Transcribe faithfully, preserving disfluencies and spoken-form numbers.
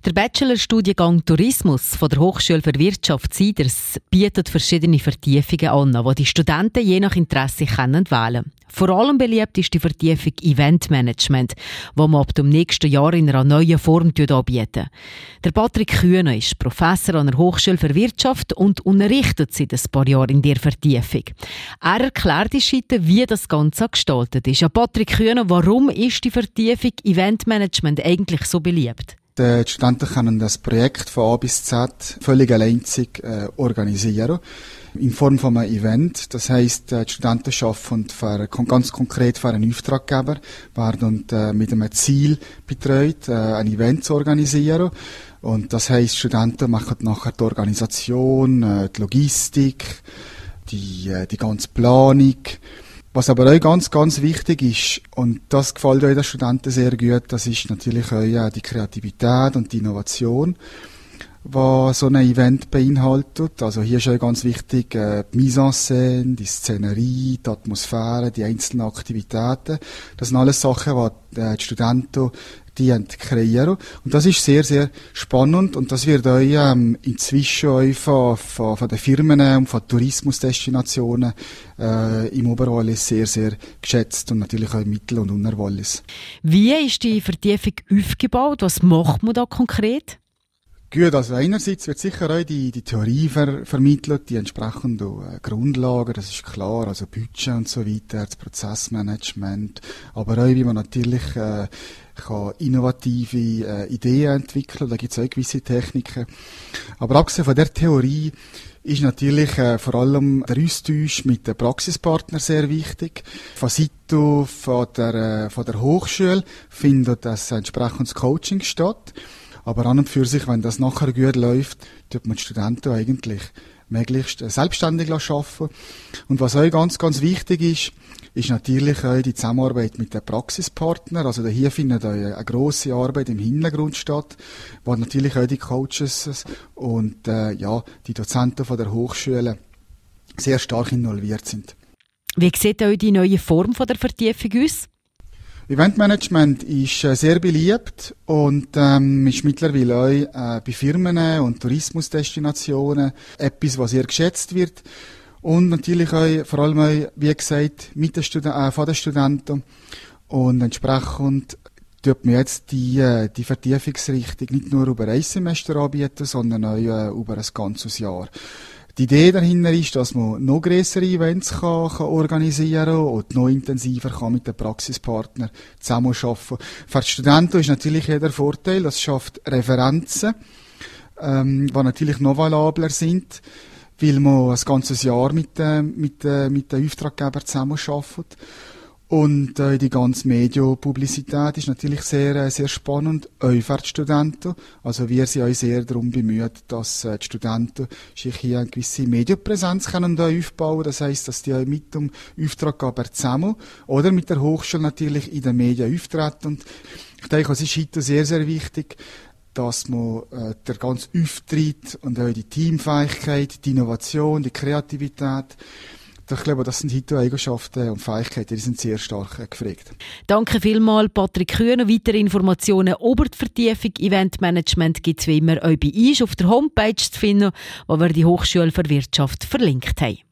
Der Bachelorstudiengang Tourismus von der Hochschule für Wirtschaft Siders bietet verschiedene Vertiefungen an, die die Studenten je nach Interesse wählen können. Vor allem beliebt ist die Vertiefung Eventmanagement, die man ab dem nächsten Jahr in einer neuen Form anbieten. Der Patrick Kühne ist Professor an der Hochschule für Wirtschaft und unterrichtet seit ein paar Jahren in der Vertiefung. Er erklärt uns heute, wie das Ganze gestaltet ist. Ja, Patrick Kühne, warum ist die Vertiefung Eventmanagement eigentlich so beliebt? Die Studenten können das Projekt von A bis Z völlig alleinzig äh, organisieren. In Form von einem Event. Das heisst, die Studenten arbeiten für, ganz konkret für einen Auftraggeber, werden äh, mit einem Ziel betreut, äh, ein Event zu organisieren. Und das heisst, Studenten machen nachher die Organisation, äh, die Logistik, die, äh, die ganze Planung. Was aber auch ganz, ganz wichtig ist, und das gefällt euch den Studenten sehr gut, das ist natürlich auch die Kreativität und die Innovation, was so ein Event beinhaltet. Also hier ist auch ganz wichtig, äh, die Mise en scène, die Szenerie, die Atmosphäre, die einzelnen Aktivitäten. Das sind alles Sachen, die die Studenten die kreieren. Und das ist sehr, sehr spannend und das wird euch ähm, inzwischen euch von, von, von den Firmen und von Tourismusdestinationen äh, im Oberwallis sehr, sehr geschätzt und natürlich auch im Mittel- und Unterwallis. Wie ist die Vertiefung aufgebaut? Was macht man da konkret? Gut, also einerseits wird sicher auch die, die Theorie ver, vermittelt, die entsprechenden äh, Grundlagen, das ist klar, also Budget und so weiter, das Prozessmanagement, aber auch wie man natürlich äh, kann innovative äh, Ideen entwickeln, da gibt es auch gewisse Techniken. Aber abgesehen von der Theorie ist natürlich äh, vor allem der Austausch mit den Praxispartnern sehr wichtig. Von Seite von der, äh, von der Hochschule findet das entsprechendes Coaching statt. Aber an und für sich, wenn das nachher gut läuft, tut man die Studenten eigentlich möglichst selbstständig arbeiten. Und was auch ganz, ganz wichtig ist, ist natürlich auch die Zusammenarbeit mit den Praxispartnern. Also hier findet auch eine grosse Arbeit im Hintergrund statt, wo natürlich auch die Coaches und äh, ja, die Dozenten von der Hochschule sehr stark involviert sind. Wie sieht auch die neue Form von der Vertiefung aus? Eventmanagement ist äh, sehr beliebt und ähm, ist mittlerweile auch äh, bei Firmen und Tourismusdestinationen etwas, was sehr geschätzt wird. Und natürlich auch, vor allem auch, wie gesagt, mit den Studen- äh, von den Studenten. Und entsprechend tut man jetzt die, äh, die Vertiefungsrichtung nicht nur über ein Semester anbieten, sondern auch äh, über ein ganzes Jahr. Die Idee dahinter ist, dass man noch grössere Events kann, kann organisieren und noch intensiver kann mit den Praxispartnern zusammenarbeiten. Für die Studenten ist natürlich jeder Vorteil, das schafft Referenzen, ähm, die natürlich noch valabler sind, weil man ein ganzes Jahr mit, äh, mit, äh, mit den Auftraggebern zusammenarbeitet. Und äh, die ganze Medienpublizität ist natürlich sehr, äh, sehr spannend, auch für die Studenten. Also wir sind auch sehr darum bemüht, dass äh, die Studenten sich hier eine gewisse Medienpräsenz können da aufbauen. Das heisst, dass die auch mit dem Auftraggeber zusammen oder mit der Hochschule natürlich in den Medien auftreten. Und ich denke, es ist heute sehr, sehr wichtig, dass man äh, der ganze Auftritt und auch die Teamfähigkeit, die Innovation, die Kreativität, ich glaube, das sind heute Eigenschaften und Fähigkeiten, die sind sehr stark gefragt. Danke vielmals, Patrick Kühne. Weitere Informationen über die Vertiefung Eventmanagement gibt es wie immer auch bei uns auf der Homepage zu finden, wo wir die Hochschule für Wirtschaft verlinkt haben.